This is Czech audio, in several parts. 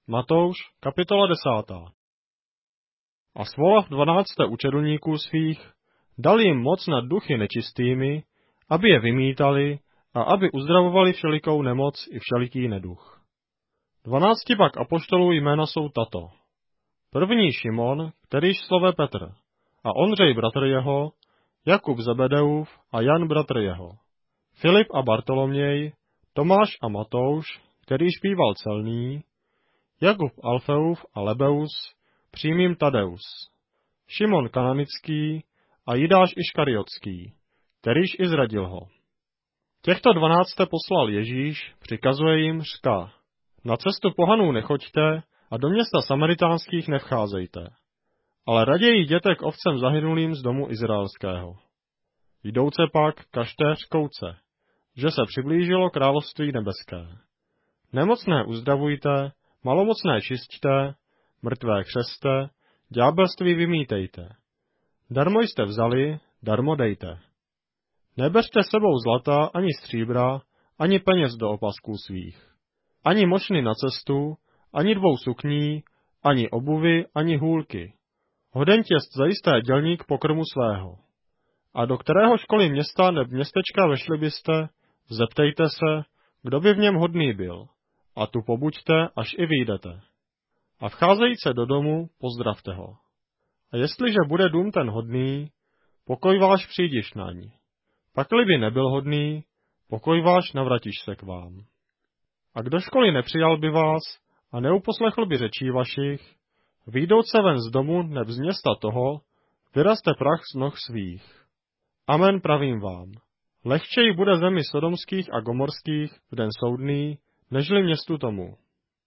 Matouš, kapitola 10. A svolal 12 učedlníků svých, dal jim moc nad duchy nečistými, aby je vymítali a aby uzdravovali všelikou nemoc i všeliký neduch. 12 pak apoštolů jména jsou tato. První Šimon, kterýž slove Petr, a Ondřej bratr jeho, Jakub Zebedeův a Jan bratr jeho, Filip a Bartoloměj, Tomáš a Matouš, kterýž býval celný, Jakub Alfeův a Lebeus, přímým Tadeus, Šimon Kananický a Jidáš Iškariotský, kterýž i zradil ho. Těchto 12 poslal Ježíš, přikazuje jim, říká: Na cestu pohanů nechoďte a do města samaritánských nevcházejte, ale raději jděte k ovcem zahynulým z domu izraelského. Jdouce pak kažte řkouce, že se přiblížilo království nebeské. Nemocné uzdravujte, malomocné čisťte, mrtvé křeste, ďábelství vymítejte. Darmo jste vzali, darmo dejte. Nebeřte sebou zlata, ani stříbra, ani peněz do opasků svých. Ani mošny na cestu, ani 2 sukní, ani obuvy, ani hůlky. Hodentěst zajisté dělník pokrmu svého. A do kterého školy města neb městečka vešli byste, zeptejte se, kdo by v něm hodný byl, a tu pobuďte, až i vyjdete. A vcházejíce do domu, pozdravte ho. A jestliže bude dům ten hodný, pokoj váš přijdiš na ní. Pakli by nebyl hodný, pokoj váš navratíš se k vám. A kdo školy nepřijal by vás a neuposlechl by řečí vašich, vyjdouce ven z domu neb z města toho, vyrazte prach z noh svých. Amen pravím vám. Lehčej bude zemi sodomských a gomorských v den soudný, nežli městu tomu.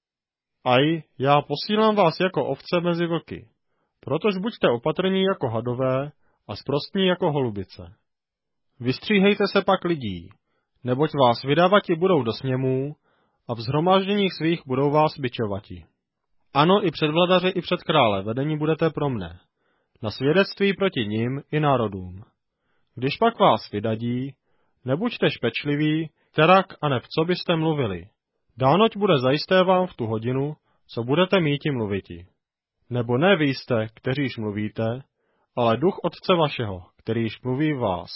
Aj, já posílám vás jako ovce mezi vlky, protož buďte opatrní jako hadové a sprostní jako holubice. Vystříhejte se pak lidí, neboť vás vydávati budou do sněmů a v shromážděních svých budou vás bičovati. Ano, i před vladaři, i před krále vedení budete pro mne, na svědectví proti nim i národům. Když pak vás vydadí, nebuďte špečliví, terak a neb co byste mluvili. Dánoť bude zajisté vám v tu hodinu, co budete míti mluviti. Nebo ne vy jste, kteříž mluvíte, ale duch Otce vašeho, kterýž mluví v vás.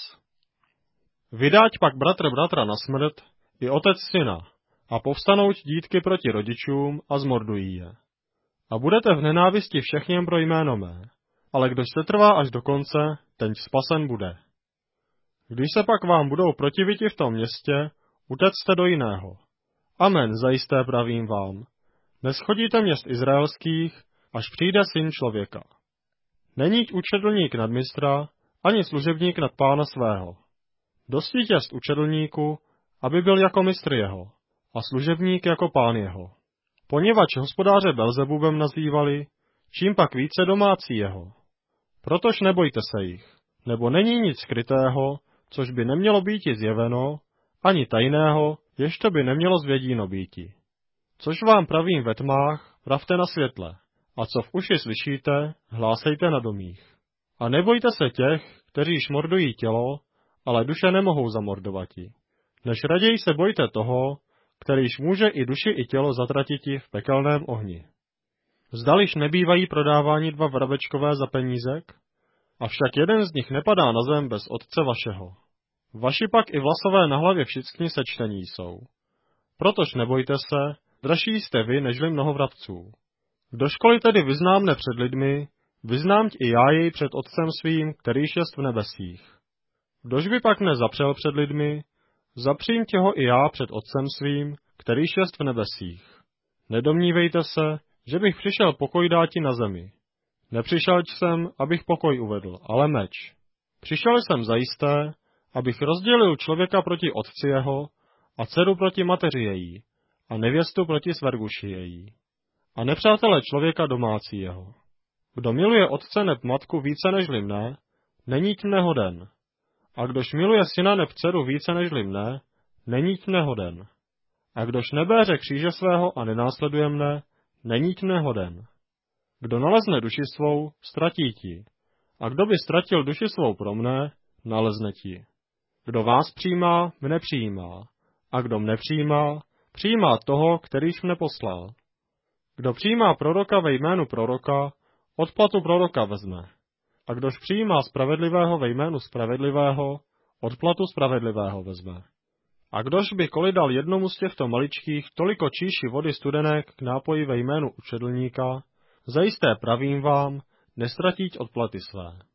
Vydáť pak bratr bratra na smrt, i otec syna, a povstanou dítky proti rodičům a zmordují je. A budete v nenávisti všechněm pro jméno mé, ale kdo se trvá až do konce, ten spasen bude. Když se pak vám budou protiviti v tom městě, utecte do jiného. Amen, zajisté pravím vám. Neschodíte měst izraelských, až přijde Syn člověka. Není učedlník nad mistra, ani služebník nad pána svého. Dostíť jest učedlníku, aby byl jako mistr jeho, a služebník jako pán jeho. Poněvadž hospodáře Belzebubem nazývali, čím pak více domácí jeho. Protož nebojte se jich, nebo není nic skrytého, což by nemělo býti zjeveno, ani tajného, ještě by nemělo zvědíno býti. Což vám pravím ve tmách, pravte na světle, a co v uši slyšíte, hlásejte na domích. A nebojte se těch, kteří šmordují tělo, ale duše nemohou zamordovati. Než raději se bojte toho, kterýž může i duši i tělo zatratiti v pekelném ohni. Zdališ nebývají prodávání 2 vrabečkové za penízek? Avšak jeden z nich nepadá na zem bez Otce vašeho. Vaši pak i vlasové na hlavě všichni sečtení jsou. Protož nebojte se, dražší jste vy, nežli mnoho vrabců. Kdožkoliv tedy vyznám mne před lidmi, vyznám i já jej před Otcem svým, kterýž jest v nebesích. Kdož by pak mne zapřel před lidmi, zapřím tě ho i já před Otcem svým, kterýž jest v nebesích. Nedomnívejte se, že bych přišel pokoj dáti na zemi. Nepřišel jsem, abych pokoj uvedl, ale meč. Přišel jsem zajisté, abych rozdělil člověka proti otci jeho, a dceru proti mateři její, a nevěstu proti sverguši její, a nepřátele člověka domácí jeho. Kdo miluje otce neb matku více nežli mne, není mne hoden. A kdož miluje syna neb dceru více nežli mne, není mne hoden. A kdož nebéře kříže svého a nenásleduje mne, není mne hoden. Kdo nalezne duši svou, ztratí ti. A kdo by ztratil duši svou pro mne, nalezne ti. Kdo vás přijímá, mne přijímá. A kdo mne přijímá, přijímá toho, kterýž mne poslal. Kdo přijímá proroka ve jménu proroka, odplatu proroka vezme. A kdož přijímá spravedlivého ve jménu spravedlivého, odplatu spravedlivého vezme. A kdož by koli dal jednomu z těchto maličkých toliko číši vody studené k nápoji ve jménu učedlníka, zajisté pravím vám, nestratíť odplaty své.